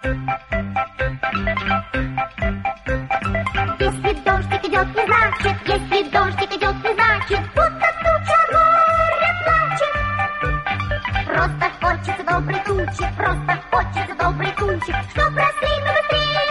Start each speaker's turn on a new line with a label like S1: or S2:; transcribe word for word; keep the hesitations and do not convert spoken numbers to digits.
S1: Если дождик идет, не значит, если дождик идет, не значит, будто туча горе плачет. Просто хочется доброй тучи, просто хочется доброй тучи, чтоб росли мы быстрее.